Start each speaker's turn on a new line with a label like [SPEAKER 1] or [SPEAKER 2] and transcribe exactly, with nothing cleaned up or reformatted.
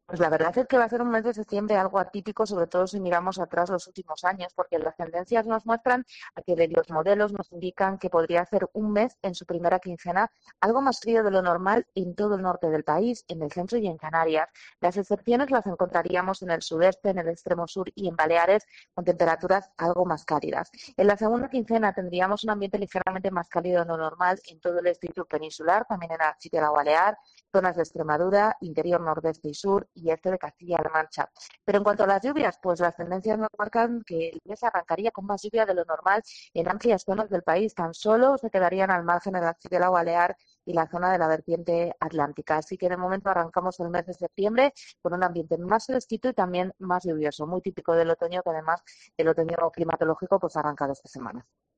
[SPEAKER 1] Pues la verdad es que va a ser un mes de septiembre algo atípico, sobre todo si miramos atrás los últimos años, porque las tendencias nos muestran a que de los modelos nos indican que podría ser un mes en su primera quincena algo más frío de lo normal en todo el norte del país, en el centro y en Canarias. Las excepciones las encontraríamos en el sudeste, en el extremo sur y en Baleares, con temperaturas algo más cálidas. En la segunda quincena tendríamos un ambiente ligeramente más cálido de lo normal en todo el distrito peninsular, también en la archipiélago balear, zonas de Extremadura, interior nordeste y sur y este de Castilla-La Mancha. Pero en cuanto a las lluvias, pues las tendencias nos marcan que el mes arrancaría con más lluvia de lo normal en amplias zonas del país. Tan solo se quedarían al margen del archipiélago balear y la zona de la vertiente atlántica. Así que de momento arrancamos el mes de septiembre con un ambiente más fresquito y también más lluvioso, muy típico del otoño, que además el otoño climatológico pues ha arrancado esta semana.